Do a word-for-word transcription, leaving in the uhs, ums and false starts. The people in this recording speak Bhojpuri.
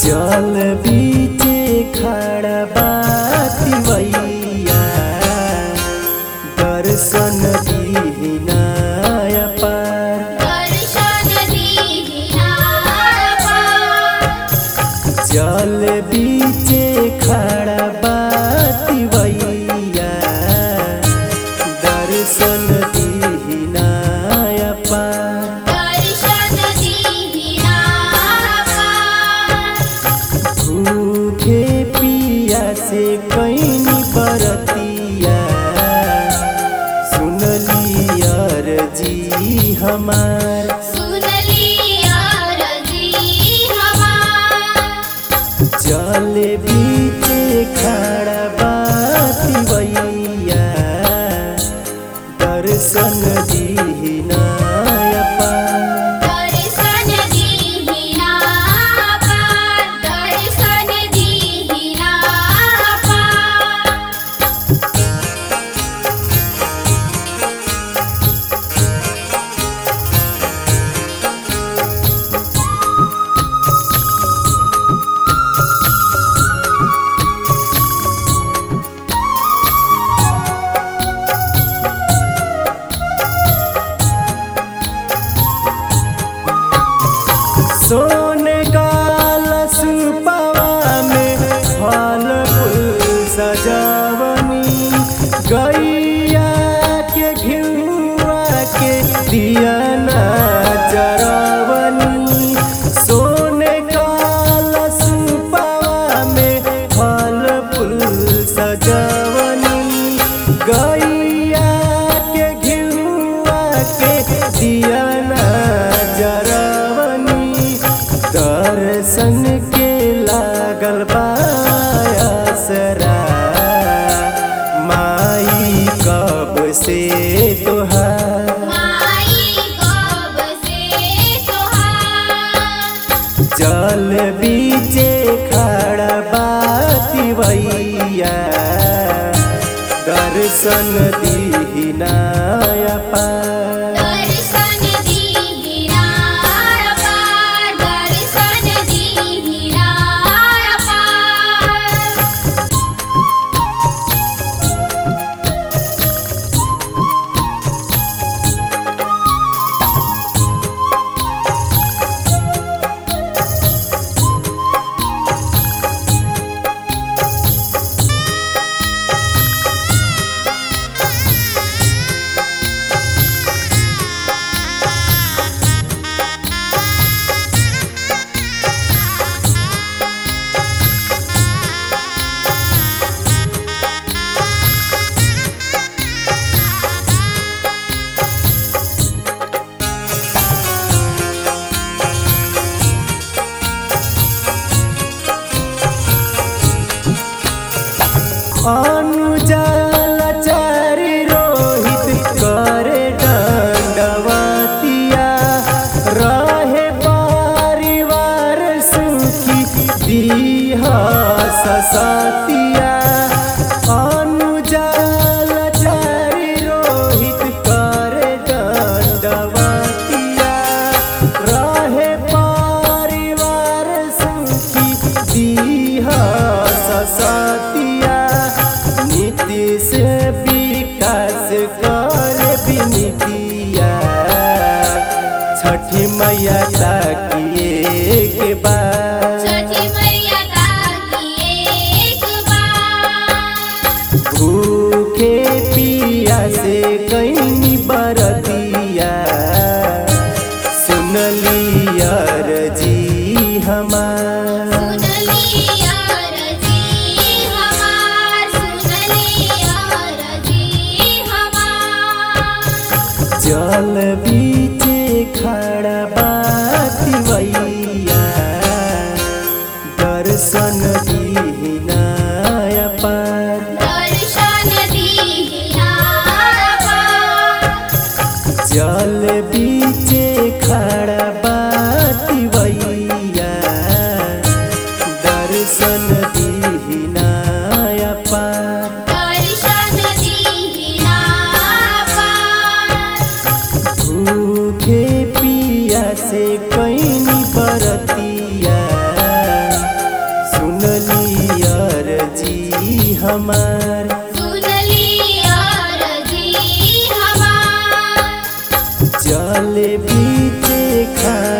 जल बीचे खड़ा बाती वैया दर्शन दीना अपार दर्शन दीना अपार जल बीचे खड़ा बाती वैया दर्शन दीना अपार दर्शन दीना अपार भूखे पिया से कैनी बरतिया सुनली अर्जी हमार सुनली अर्जी हमार जल बीचे खड़ा बाती वैया दर्शन दीना अपार दर्शन दीना अपार दर्शन दीना अपार सोने कालस पवा में फल फूल सजावनी गैया के घिउआ के दिया ना जरावनी सोने कालस पवा में फल फूल सजावनी गैया के घिउआ के दिया ना जरावनी दर्शन के लागल बासरा माई कब से तोहार माई कब से तोहार जल बीचे खड़ा बाती वैया दर्शन दीना अपार दर्शन दीना अपार दर्शन दीना अपार अनुजाल चारि रोहित करे दंडवतिया रहे परिवार सुखी दीहा ससतिया अनुजाल चारि रोहित करे दंडवतिया रहे परिवार सुखी दीहा ससतिया नीतीश विकास कर विनितिया छठी मैया ताकिए के बाद छठी मैया ताकिए एक बार भूखे पिया से कैनी बरतिया सुनली अर्जी हमार सुनली अर्जी हमार सुनली अर्जी हमार जल बीचे खड़ा बाती वैया दर्शन दीना अपार दर्शन दीना अपार जल बीचे खड़ा बाती वैया दर्शन दीना अपार दर्शन दीना अपार भूखे पिया से कैनी बरतिया जल बीचे खड़ा